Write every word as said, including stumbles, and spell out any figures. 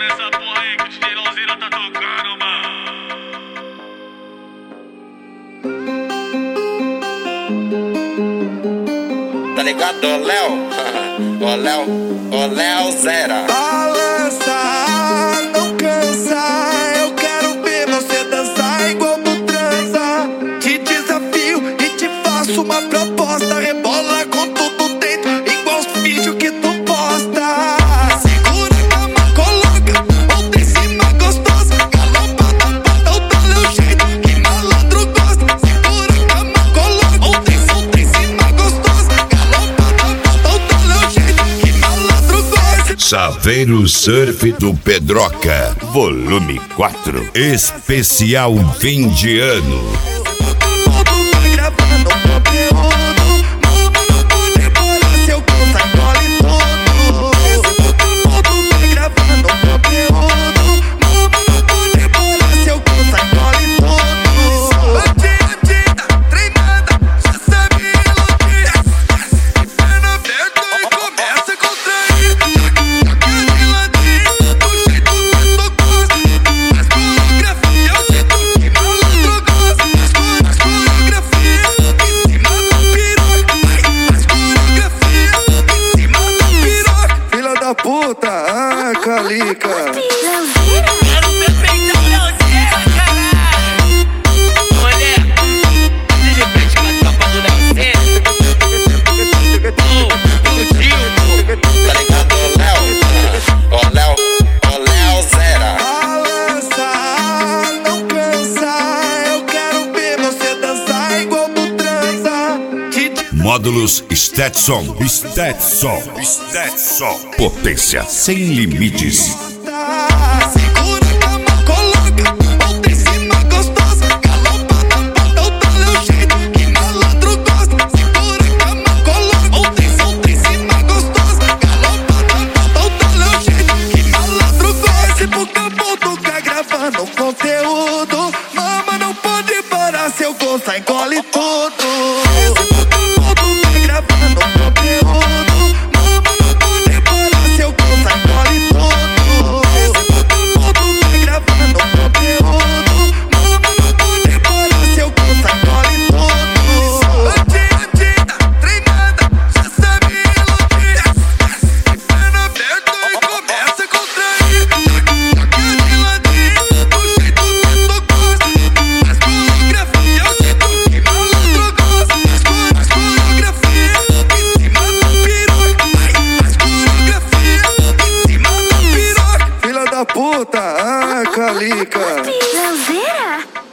Sobe essa porra aí que o D J Lauzeira tá tocando, mano. Tá ligado, ô Léo? Ô Léo, ô Léo Zera. Balança, não cansa. Eu quero ver você dançar igual tu transa. Te desafio e te faço uma proposta. Rebola com tudo dentro, igual os vídeos que tu posta. Segura a cama, coloca outra em cima gostosa. Galopada, bota o teu jeito que malandro gosta. Segura a cama, coloca outra em cima gostosa. Galopada, bota o teu jeito que malandro gosta. Chaveiro Surf do Pedroca, volume quatro, especial fim de ano. Puta, ah, Calica. Quero ver peitão Lauzeira, caralho. Olha, se de frente com a tropa do Lauzeira. Ô, o Gil. Tá ligado, ô Léo? Ô Léo, ô Léo Zera. Balança, não cansa. Eu quero ver você dançar igual tu transa. Módulos Stetson, Stetson, Stetson. Potência sem limites. Segura a cama, coloca outra em cima gostosa. Galopada, bota o teu jeito que malandro gosta. Segura a cama, coloca outra em cima gostosa. Galopada, bota o teu jeito que malandro gosta. Se pro campo tu tá gravando conteúdo, mama não pode parar, seu gosto engole tudo. Puta, ah, Calica. Lauzeira.